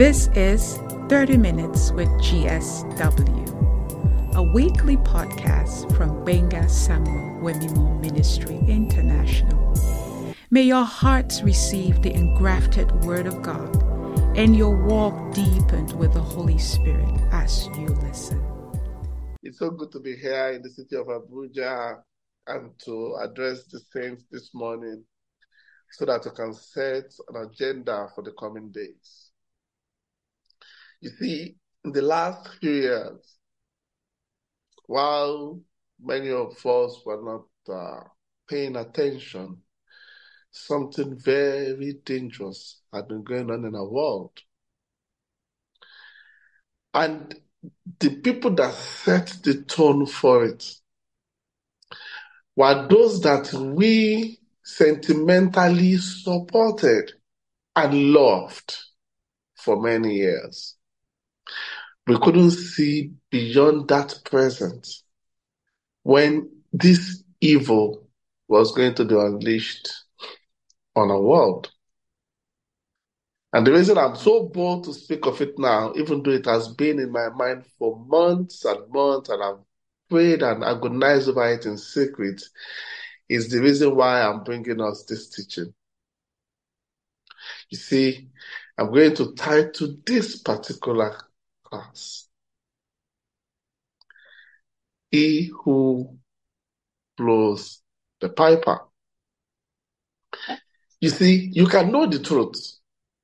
This is 30 Minutes with GSW, a weekly podcast from Benga Samuel Wemimo Ministry International. May your hearts receive the engrafted Word of God and your walk deepened with the Holy Spirit as you listen. It's so good to be here in the city of Abuja and to address the saints this morning so that we can set an agenda for the coming days. You see, in the last few years, while many of us were not paying attention, something very dangerous had been going on in our world. And the people that set the tone for it were those that we sentimentally supported and loved for many years. We couldn't see beyond that present when this evil was going to be unleashed on our world. And the reason I'm so bold to speak of it now, even though it has been in my mind for months and months, and I've prayed and agonized over it in secret, is the reason why I'm bringing us this teaching. You see, I'm going to title this particular class, He Who Blows the Piper. You see, you can know the truth,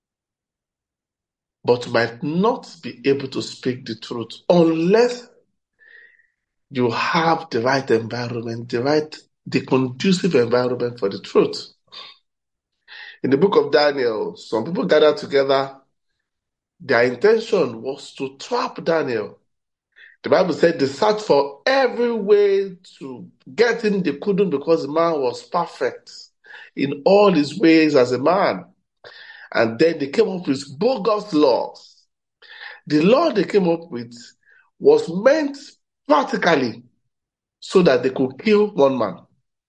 but might not be able to speak the truth unless you have the right environment, the conducive environment for the truth. In the book of Daniel, some people gathered together. Their intention was to trap Daniel. The Bible said they searched for every way to get him. They couldn't, because the man was perfect in all his ways as a man. And then they came up with bogus laws. The law they came up with was meant practically so that they could kill one man.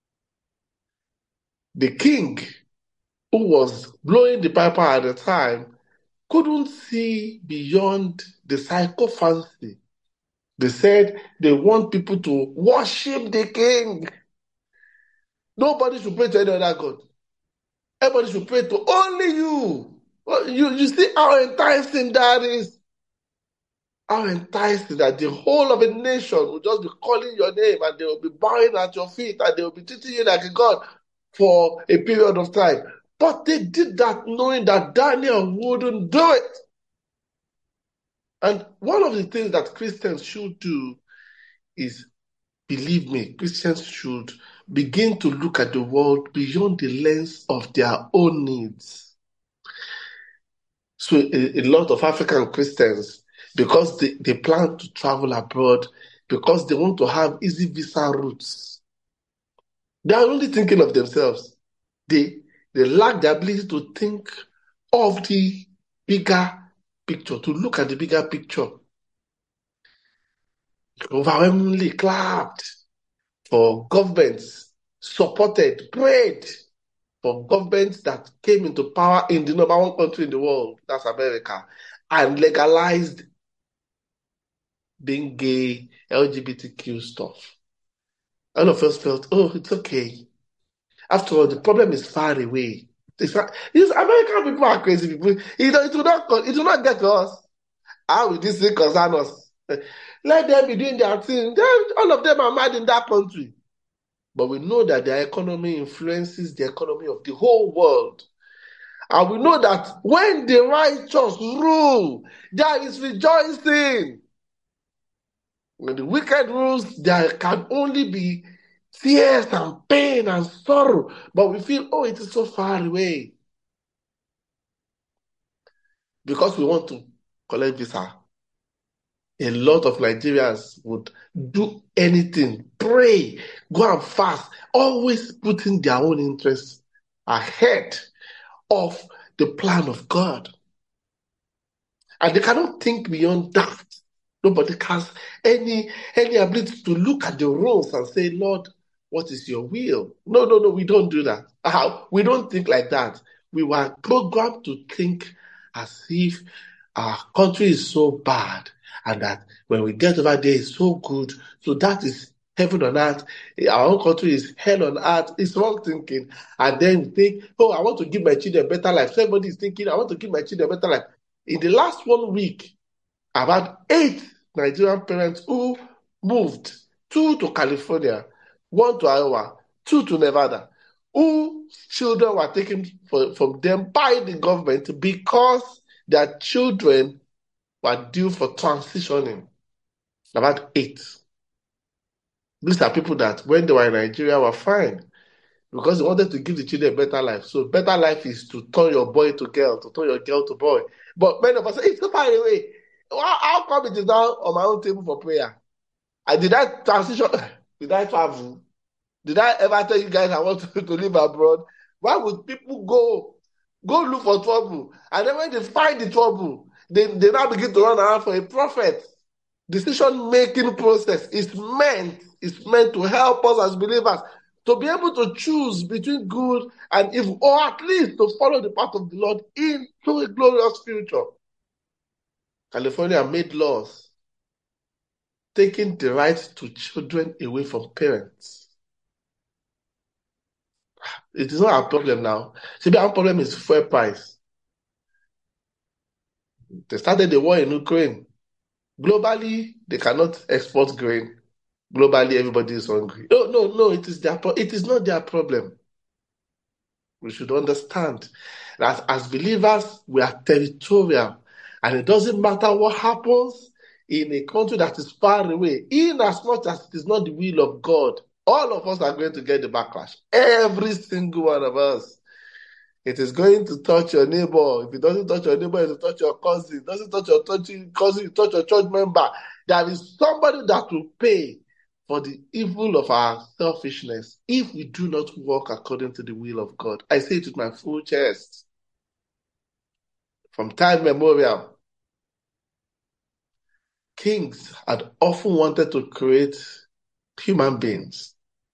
The king, who was blowing the piper at the time, couldn't see beyond the sycophancy. They said they want people to worship the king. Nobody should pray to any other god. Everybody should pray to only you. You see how enticing that is? How enticing that the whole of a nation will just be calling your name, and they will be bowing at your feet, and they will be treating you like a god for a period of time. But they did that knowing that Daniel wouldn't do it. And one of the things that Christians should do is, believe me, Christians should begin to look at the world beyond the lens of their own needs. So a lot of African Christians, because they plan to travel abroad, because they want to have easy visa routes, they are only thinking of themselves. They lack the ability to think of the bigger picture, to look at the bigger picture. Overwhelmingly clapped for governments, supported, prayed for governments that came into power in the number one country in the world, that's America, and legalized being gay, LGBTQ stuff. All of us felt, oh, it's okay. After all, the problem is far away. American people are crazy people. It will not get to us. How will this thing concern us? Let them be doing their thing. All of them are mad in that country. But we know that their economy influences the economy of the whole world. And we know that when the righteous rule, there is rejoicing. When the wicked rules, there can only be tears and pain and sorrow. But we feel, oh, it is so far away. Because we want to collect visa. A lot of Nigerians would do anything, pray, go and fast, always putting their own interests ahead of the plan of God. And they cannot think beyond that. Nobody has any ability to look at the rules and say, Lord, what is your will? No, we don't do that. We don't think like that. We were programmed to think as if our country is so bad, and that when we get over there, it's so good. So that is heaven on earth. Our own country is hell on earth. It's wrong thinking. And then we think, oh, I want to give my children a better life. So everybody is thinking, I want to give my children a better life. In the last 1 week, I've had 8 Nigerian parents who moved, 2 to California, 1 to Iowa, 2 to Nevada, whose children were taken from them by the government because their children were due for transitioning. I've had 8. These are people that when they were in Nigeria were fine because they wanted to give the children a better life. So better life is to turn your boy to girl, to turn your girl to boy. But many of us say, it's so far away. How come it is now on my own table for prayer? Did I transition? Did I travel? Did I ever tell you guys I want to live abroad? Why would people go look for trouble? And then when they find the trouble, they now begin to run around for a prophet. Decision-making process is meant to help us as believers to be able to choose between good and evil, or at least to follow the path of the Lord into a glorious future. California made laws taking the right to children away from parents. It is not our problem now. See, our problem is fuel price. They started the war in Ukraine. Globally, they cannot export grain. Globally, everybody is hungry. No, it is not their problem. We should understand that as believers, we are territorial. And it doesn't matter what happens in a country that is far away, in as much as it is not the will of God, all of us are going to get the backlash. Every single one of us. It is going to touch your neighbor. If it doesn't touch your neighbor, it will touch your cousin. If it doesn't touch your cousin, it will touch your church member. There is somebody that will pay for the evil of our selfishness if we do not walk according to the will of God. I say it with my full chest. From time memorial, kings had often wanted to create human beings.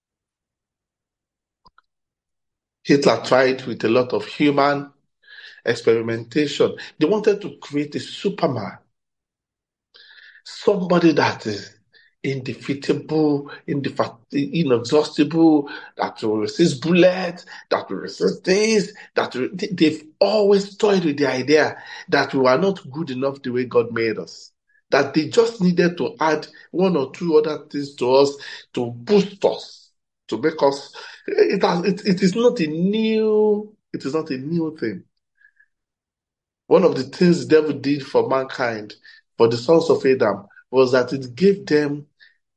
Hitler tried with a lot of human experimentation. They wanted to create a Superman, somebody that is indefeatable, inexhaustible, that will resist bullets, that will resist this, they've always toyed with the idea that we were not good enough the way God made us. That they just needed to add 1 or 2 other things to us to boost us, to make us. It is not a new thing. One of the things the devil did for mankind, for the sons of Adam, was that it gave them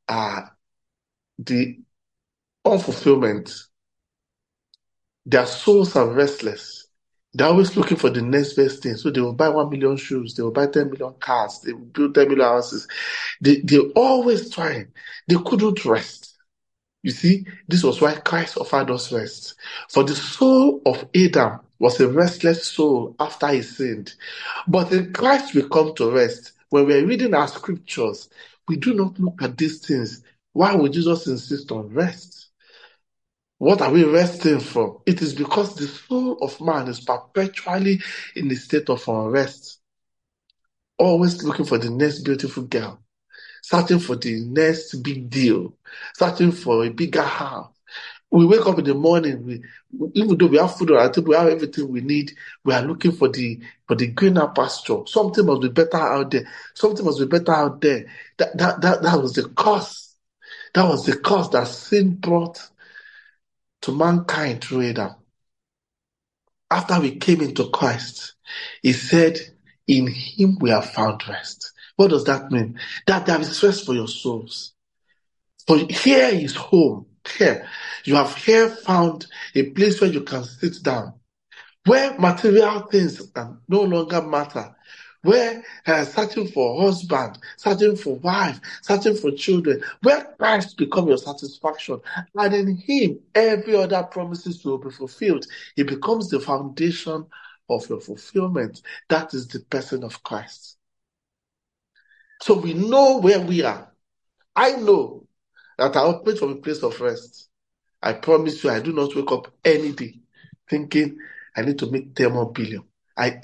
the unfulfillment. Their souls are restless. They're always looking for the next best thing. So they will buy 1 million shoes, they will buy 10 million cars, they will build 10 million houses. They're always trying. They couldn't rest. You see, this was why Christ offered us rest. For the soul of Adam was a restless soul after he sinned. But in Christ we come to rest. When we're reading our scriptures, we do not look at these things. Why would Jesus insist on rest? What are we resting from? It is because the soul of man is perpetually in a state of unrest. Always looking for the next beautiful girl. Searching for the next big deal, searching for a bigger house. We wake up in the morning, even though we have food on our table, we have everything we need, we are looking for the greener pasture. Something must be better out there. Something must be better out there. That was the curse. That was the curse that sin brought to mankind through Adam. After we came into Christ, he said, in him we have found rest. What does that mean? That there is rest for your souls. For here is home. Here. You have here found a place where you can sit down. Where material things can no longer matter. Where searching for husband, searching for wife, searching for children. Where Christ becomes your satisfaction. And in him, every other promises will be fulfilled. He becomes the foundation of your fulfillment. That is the person of Christ. So we know where we are. I know that I operate from a place of rest. I promise you, I do not wake up any day thinking I need to make 10 more billion. I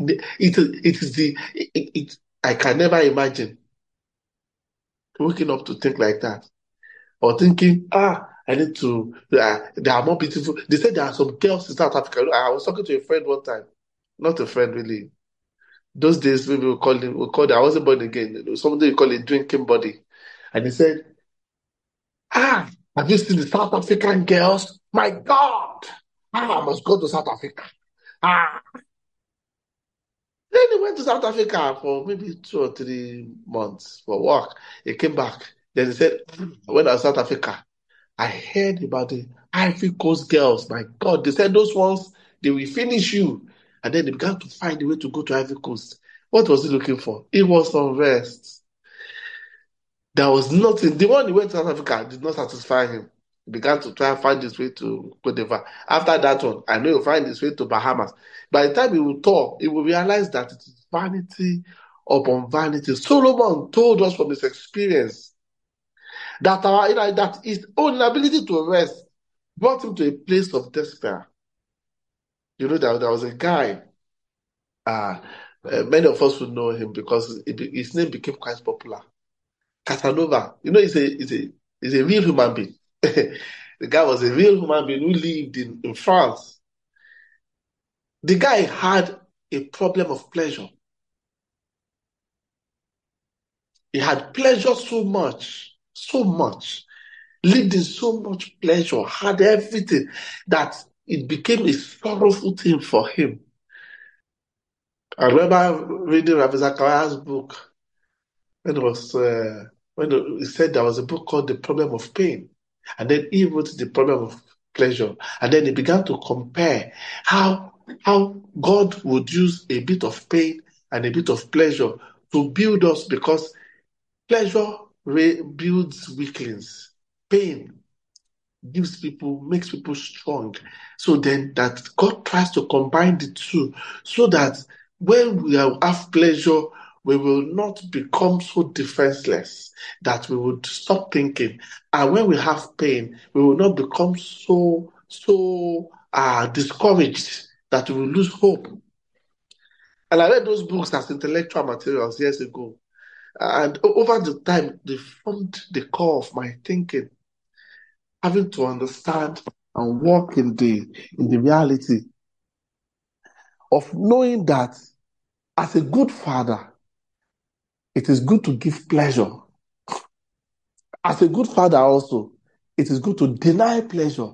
can never imagine waking up to think like that, or thinking, I need to. They are more beautiful. They said there are some girls in South Africa. I was talking to a friend one time, not a friend really. Those days, maybe I wasn't born again. Somebody you call it drinking body, and he said, have you seen the South African girls? My God, I must go to South Africa. Then he went to South Africa for maybe 2 or 3 months for work. He came back. Then he said, when I was in South Africa, I heard about the Ivory Coast girls. My God, they said those ones, they will finish you. And then they began to find a way to go to Ivory Coast. What was he looking for? It was some rest. There was nothing. The one he went to South Africa did not satisfy him. He began to try and find his way to Cote d'Ivoire. After that one, I know he'll find his way to Bahamas. By the time he will tour, he will realize that it is vanity upon vanity. Solomon told us from his experience that that his own ability to rest brought him to a place of despair. You know, there was a guy, many of us would know him because his name became quite popular. Casanova. You know, he's a real human being. The guy was a real human being who lived in France. The guy had a problem of pleasure. He had pleasure so much, lived in so much pleasure, had everything, that it became a sorrowful thing for him. I remember reading Rabbi Zachariah's book when he said there was a book called The Problem of Pain. And then he wrote The Problem of Pleasure. And then he began to compare how God would use a bit of pain and a bit of pleasure to build us, because pleasure builds weaklings. Pain makes people strong. So then that God tries to combine the two so that when we have pleasure, we will not become so defenseless that we would stop thinking. And when we have pain, we will not become so discouraged that we will lose hope. And I read those books as intellectual materials years ago. And over the time, they formed the core of my thinking, having to understand and walk in the reality of knowing that as a good father, it is good to give pleasure. As a good father also, it is good to deny pleasure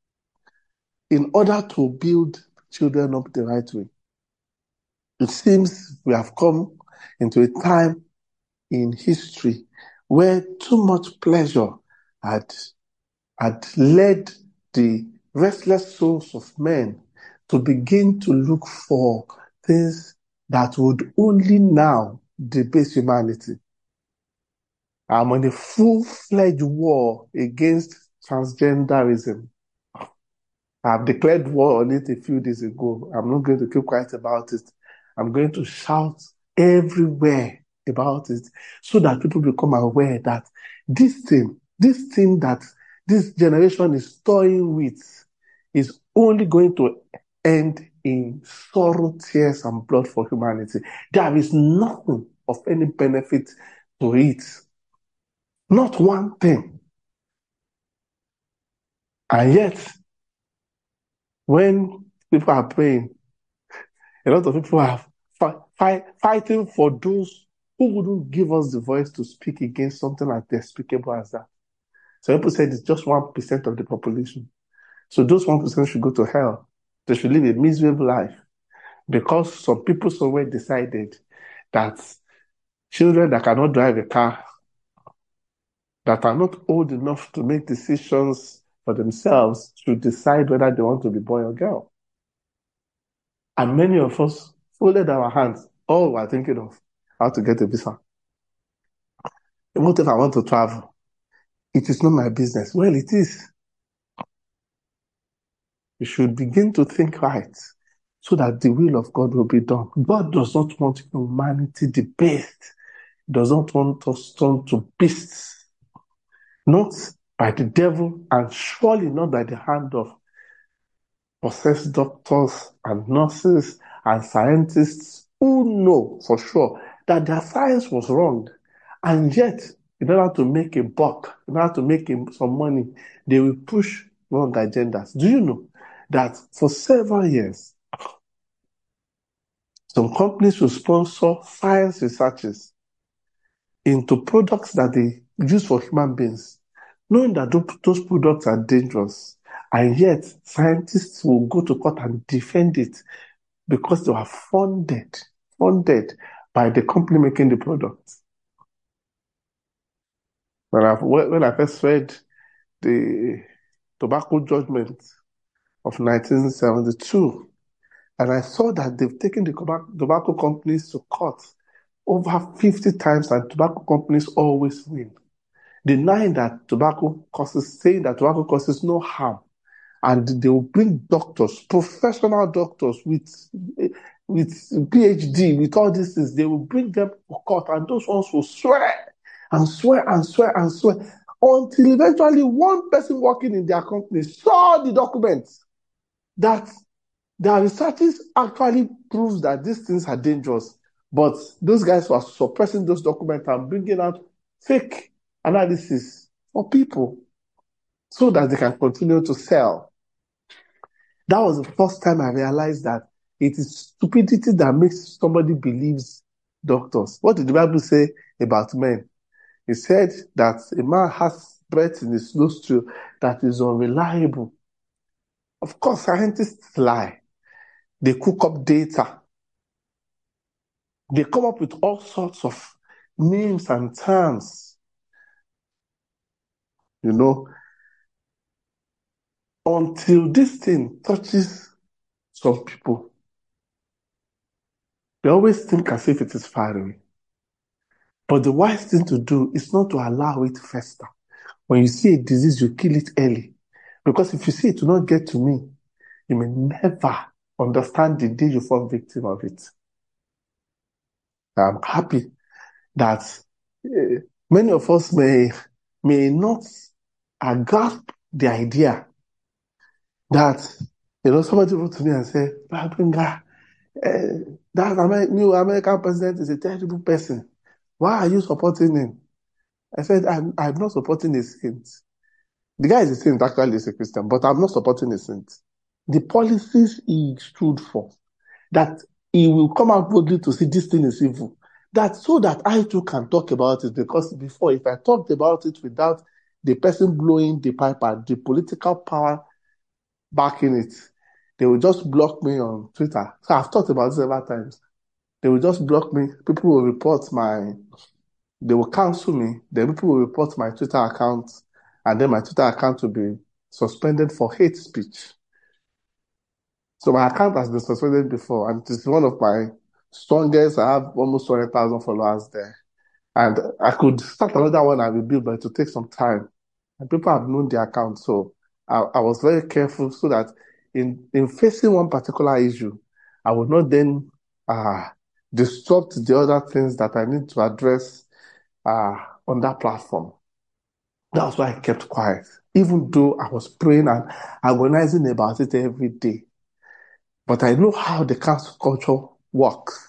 in order to build children up the right way. It seems we have come into a time in history where too much pleasure had led the restless souls of men to begin to look for things that would only now debase humanity. I'm on a full-fledged war against transgenderism. I've declared war on it a few days ago. I'm not going to keep quiet about it. I'm going to shout everywhere about it so that people become aware that this thing that this generation is toying with is only going to end in sorrow, tears, and blood for humanity. There is nothing of any benefit to it. Not one thing. And yet, when people are praying, a lot of people are fighting for those who wouldn't give us the voice to speak against something as despicable as that. So people said it's just 1% of the population. So those 1% should go to hell. They should live a miserable life. Because some people somewhere decided that children that cannot drive a car, that are not old enough to make decisions for themselves, should decide whether they want to be boy or girl. And many of us folded our hands. All we're thinking of how to get a visa. What if I want to travel? It is not my business. Well, it is. You should begin to think right so that the will of God will be done. God does not want humanity debased. He does not want us turned to beasts. Not by the devil, and surely not by the hand of possessed doctors and nurses and scientists who know for sure that their science was wrong. And yet, in order to make a buck, in order to make some money, they will push wrong agendas. Do you know that for several years, some companies will sponsor science researches into products that they use for human beings, knowing that those products are dangerous, and yet scientists will go to court and defend it because they were funded by the company making the product. When I first read the tobacco judgment of 1972, and I saw that they've taken the tobacco companies to court over 50 times, and tobacco companies always win, denying that saying that tobacco causes no harm. And they will bring doctors, professional doctors with PhD, with all these things. They will bring them to court, and those ones will swear and swear and swear and swear until eventually one person working in their company saw the documents that their researches actually proves that these things are dangerous. But those guys were suppressing those documents and bringing out fake analysis for people so that they can continue to sell. That was the first time I realized that it is stupidity that makes somebody believes doctors. What did the Bible say about men? It said that a man has breath in his nostril that is unreliable. Of course, scientists lie. They cook up data. They come up with all sorts of names and terms. Until this thing touches some people, they always think as if it is far away. But the wise thing to do is not to allow it to fester. When you see a disease, you kill it early. Because if you see it will not get to me, you may never understand the day you fall victim of it. I'm happy that many of us may not grasp the idea that, somebody wrote to me and said, Babinga, that new American president is a terrible person. Why are you supporting him? I said, I'm not supporting a saint. The guy is a saint, actually, is a Christian, but I'm not supporting a saint. The policies he stood for, that he will come out boldly to see this thing is evil, so that I too can talk about it, because before, if I talked about it without the person blowing the pipe and the political power backing it, they will just block me on Twitter. So I've talked about this several times. They will just block me. People will they will cancel me. Then people will report my Twitter account, and then my Twitter account will be suspended for hate speech. So my account has been suspended before, and it is one of my strongest. I have almost 20,000 followers there. And I could start another one and rebuild, but it will take some time. And people have known the account. So I was very careful so that in facing one particular issue, I would not then disrupt the other things that I need to address on that platform. That's why I kept quiet, even though I was praying and agonizing about it every day. But I know how the cancel culture works.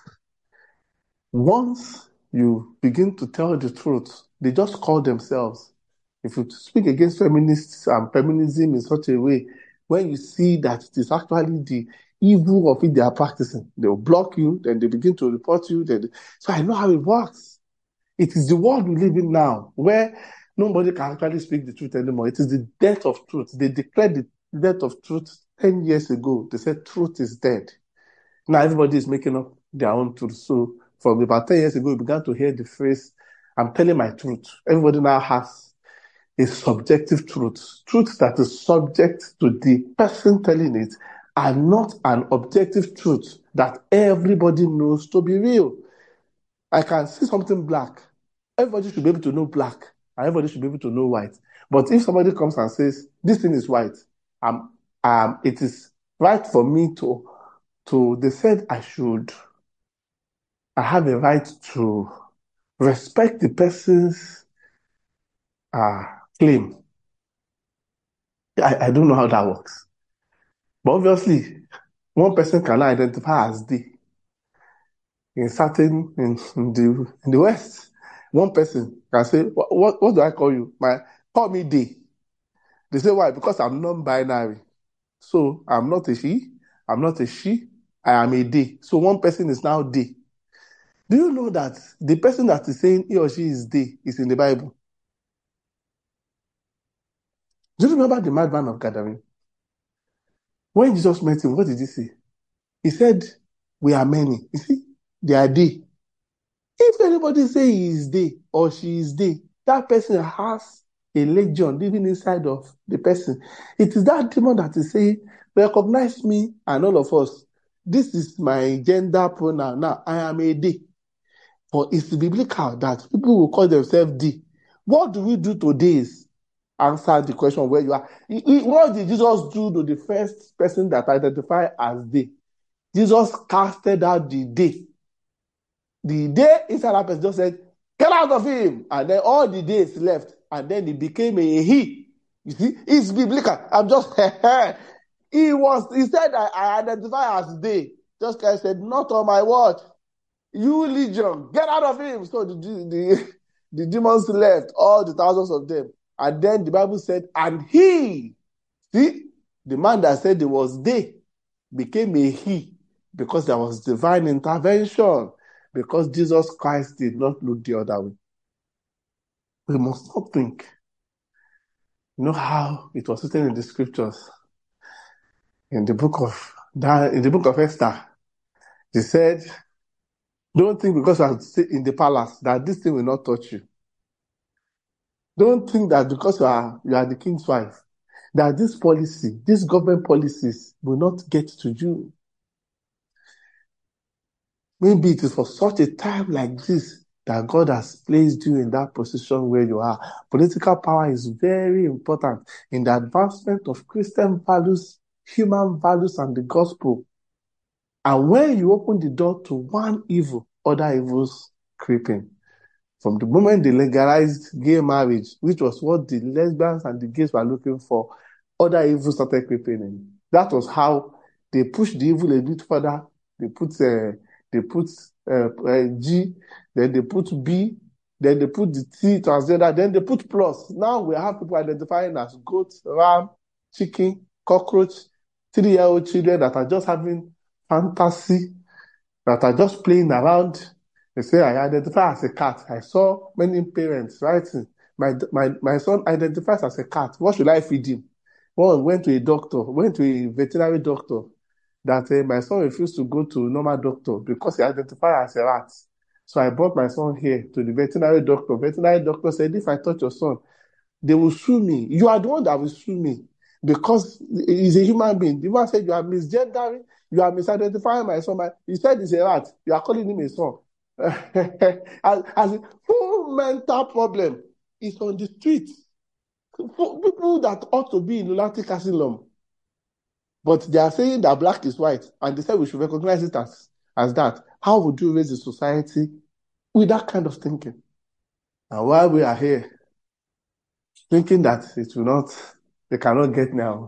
Once you begin to tell the truth, they just call themselves. If you speak against feminists and feminism in such a way, when you see that it is actually the evil of it they are practicing, they will block you, then they begin to report you. So I know how it works. It is the world we live in now, where nobody can actually speak the truth anymore. It is the death of truth. They declared the death of truth 10 years ago. They said truth is dead. Now everybody is making up their own truth. So from about 10 years ago, we began to hear the phrase, I'm telling my truth. Everybody now has a subjective truth that is subject to the person telling it, and not an objective truth that everybody knows to be real. I can see something black. Everybody should be able to know black, and everybody should be able to know white. But if somebody comes and says, this thing is white, it is right for me they said I have a right to respect the person's claim. I don't know how that works. But obviously, one person cannot identify as they. In the West, one person can say, what do I call you? Call me they. They say, why? Because I'm non-binary. So I'm not a he, I'm not a she, I am a they. So one person is now they. Do you know that the person that is saying he or she is they is in the Bible? Do you remember the madman of Gadarene? When Jesus met him, what did he say? He said, we are many. You see, they are they. If anybody say he is they or she is they, that person has a legion living inside of the person. It is that demon that is saying, recognize me and all of us. This is my gender pronoun. Now, I am a they. For it's biblical that people will call themselves they. What do we do today is answer the question where you are. What did Jesus do to the first person that identified as they? Jesus casted out the they. The day inside that person just said, get out of him. And then all the days left. And then he became a he. You see, it's biblical. I'm just, he said, I identify as they. Just kind of said, not on my watch. You legion, get out of him. So the demons left, all the thousands of them. And then the Bible said, and he, see, the man that said it was they, became a he, because there was divine intervention, because Jesus Christ did not look the other way. We must not think. You know how it was written in the scriptures, in the book of Esther, they said, don't think because you are in the palace that this thing will not touch you. Don't think that because you are the king's wife, that these government policies will not get to you. Maybe it is for such a time like this that God has placed you in that position where you are. Political power is very important in the advancement of Christian values, human values, and the gospel. And when you open the door to one evil, other evils creep in. From the moment they legalized gay marriage, which was what the lesbians and the gays were looking for, other evils started creeping in. That was how they pushed the evil a bit further. They put G, then they put B, then they put the T transgender, then they put plus. Now we have people identifying as goat, ram, chicken, cockroach, 3-year-old children that are just having fantasy, that are just playing around. They say, I identify as a cat. I saw many parents writing, my son identifies as a cat. What should I feed him? One went to a veterinary doctor, that my son refused to go to normal doctor because he identified as a rat. So I brought my son here to the veterinary doctor. Veterinary doctor said, if I touch your son, they will sue me. You are the one that will sue me because he's a human being. The man said, you are misgendering, you are misidentifying my son. He said he's a rat. You are calling him a son. as a full mental problem is on the street. People that ought to be in lunatic asylum. But they are saying that black is white, and they say we should recognize it as that. How would you raise a society with that kind of thinking? And while we are here, thinking that they cannot get now,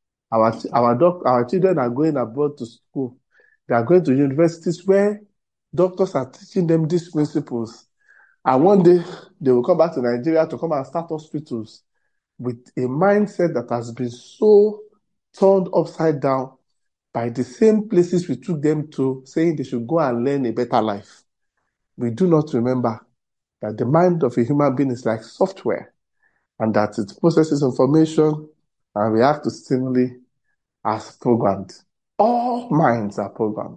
our children are going abroad to school. They are going to universities where doctors are teaching them these principles. And one day, they will come back to Nigeria to come and start hospitals with a mindset that has been so turned upside down by the same places we took them to, saying they should go and learn a better life. We do not remember that the mind of a human being is like software, and that it processes information and reacts to stimuli as programmed. All minds are programmed.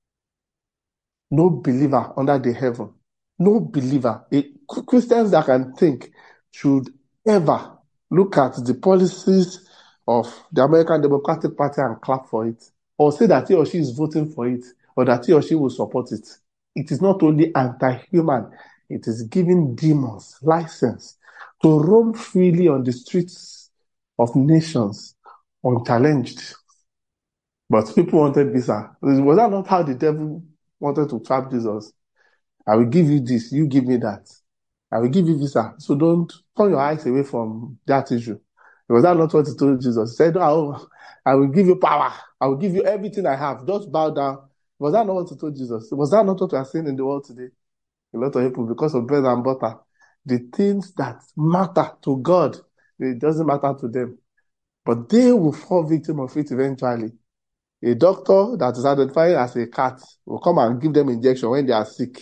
No believer under the heaven, no believer, Christians that can think, should ever look at the policies of the American Democratic Party and clap for it, or say that he or she is voting for it, or that he or she will support it. It is not only anti-human, it is giving demons license to roam freely on the streets of nations unchallenged. But people wanted visa. Was that not how the devil wanted to trap Jesus? I will give you this, you give me that. I will give you visa. So don't turn your eyes away from that issue. Was that not what he told Jesus? He said, oh, I will give you power. I will give you everything I have. Just bow down. Was that not what he told Jesus? Was that not what we are seeing in the world today? A lot of people, because of bread and butter, the things that matter to God, it doesn't matter to them. But they will fall victim of it eventually. A doctor that is identified as a cat will come and give them injection when they are sick.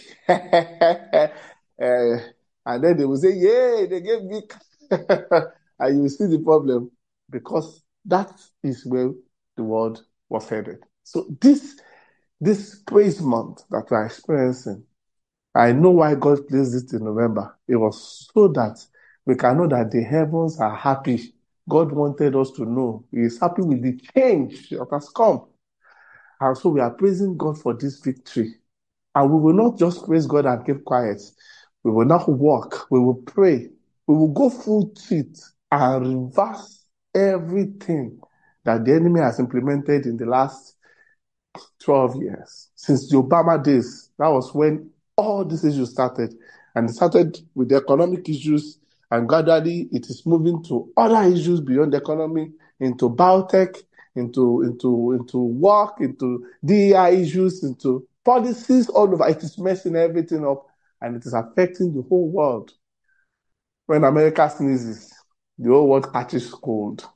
And then they will say, yay, they gave me. And you will see the problem, because that is where the world was headed. So this praise month that we are experiencing, I know why God placed it in November. It was so that we can know that the heavens are happy. God wanted us to know He is happy with the change that has come. And so we are praising God for this victory. And we will not just praise God and keep quiet. We will not walk. We will pray. We will go full tilt and reverse everything that the enemy has implemented in the last 12 years. Since the Obama days, that was when all these issues started. And it started with the economic issues, and gradually it is moving to other issues beyond the economy, into biotech, into work, into DEI issues, into policies all over. It is messing everything up, and it is affecting the whole world. When America sneezes, the whole world catches cold.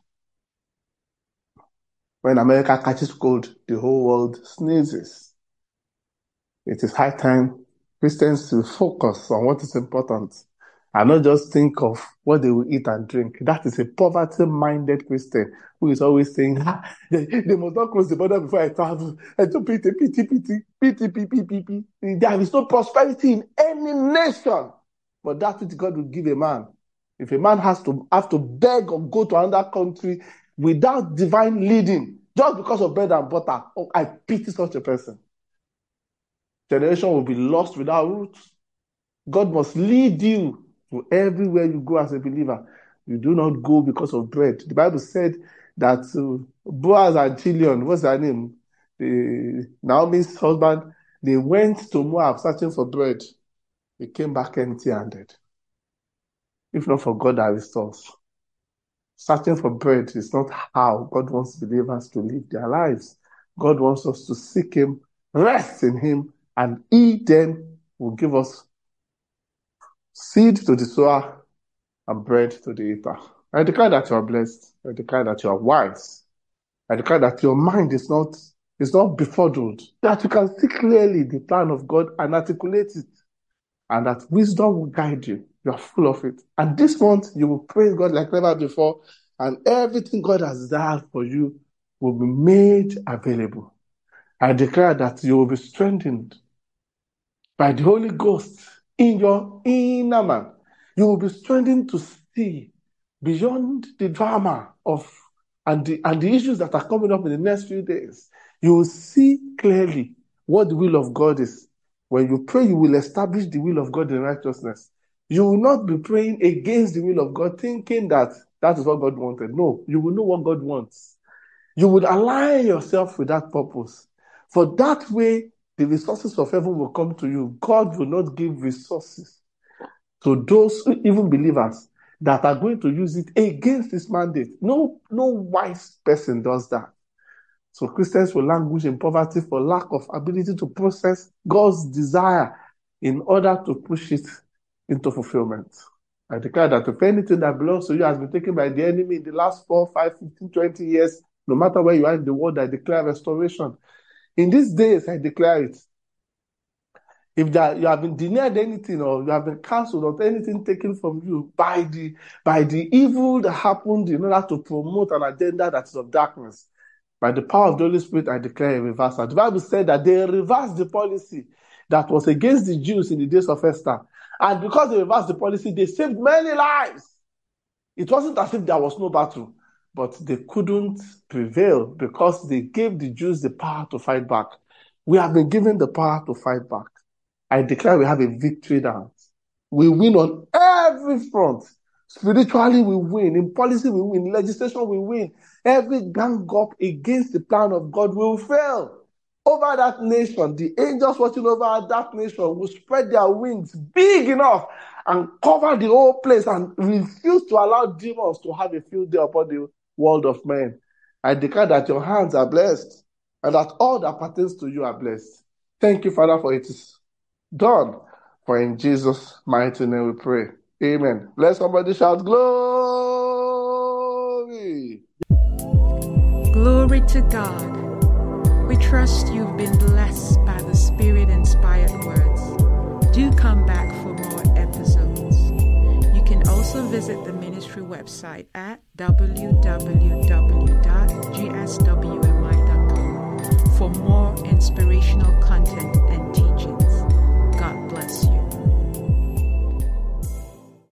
When America catches cold, the whole world sneezes. It is high time Christians to focus on what is important and not just think of what they will eat and drink. That is a poverty-minded Christian who is always saying, they must not cross the border before I travel. I do pity. There is no prosperity in any nation, but that which God will give a man. If a man have to beg or go to another country without divine leading, just because of bread and butter, I pity such a person. Generation will be lost without roots. God must lead you to everywhere you go as a believer. You do not go because of bread. The Bible said that Boaz and Chilion, what's their name? Naomi's husband, they went to Moab searching for bread. They came back empty-handed. If not for God that restores. Searching for bread is not how God wants believers to live their lives. God wants us to seek Him, rest in Him, and He then will give us seed to the sower and bread to the eater. I declare that you are blessed. I declare that you are wise. I declare that your mind is not befuddled, that you can see clearly the plan of God and articulate it, and that wisdom will guide you. You are full of it. And this month, you will praise God like never before, and everything God has desired for you will be made available. I declare that you will be strengthened by the Holy Ghost in your inner man. You will be strengthened to see beyond the drama and the issues that are coming up in the next few days. You will see clearly what the will of God is. When you pray, you will establish the will of God in righteousness. You will not be praying against the will of God, thinking that is what God wanted. No, you will know what God wants. You will align yourself with that purpose. For that way, the resources of heaven will come to you. God will not give resources to those, even believers, that are going to use it against His mandate. No wise person does that. So Christians will languish in poverty for lack of ability to process God's desire in order to push it into fulfillment. I declare that if anything that belongs to you has been taken by the enemy in the last 4, 5, 15, 20 years, no matter where you are in the world, I declare restoration. In these days, I declare it. If you have been denied anything, or you have been cancelled, or anything taken from you by the evil that happened in order to promote an agenda that is of darkness, by the power of the Holy Spirit, I declare a reversal. The Bible said that they reversed the policy that was against the Jews in the days of Esther. And because they reversed the policy, they saved many lives. It wasn't as if there was no battle, but they couldn't prevail because they gave the Jews the power to fight back. We have been given the power to fight back. I declare we have a victory dance. We win on every front. Spiritually, we win. In policy, we win. In legislation, we win. Every gang up against the plan of God will fail. Over that nation, the angels watching over that nation will spread their wings big enough and cover the whole place and refuse to allow demons to have a field day upon the world of men. I declare that your hands are blessed and that all that pertains to you are blessed. Thank you, Father, for it is done. For in Jesus' mighty name we pray. Amen. Let somebody shout glory. Glory to God. We trust you've been blessed by the Spirit-inspired words. Do come back for more episodes. You can also visit the ministry website at www.gswmi.com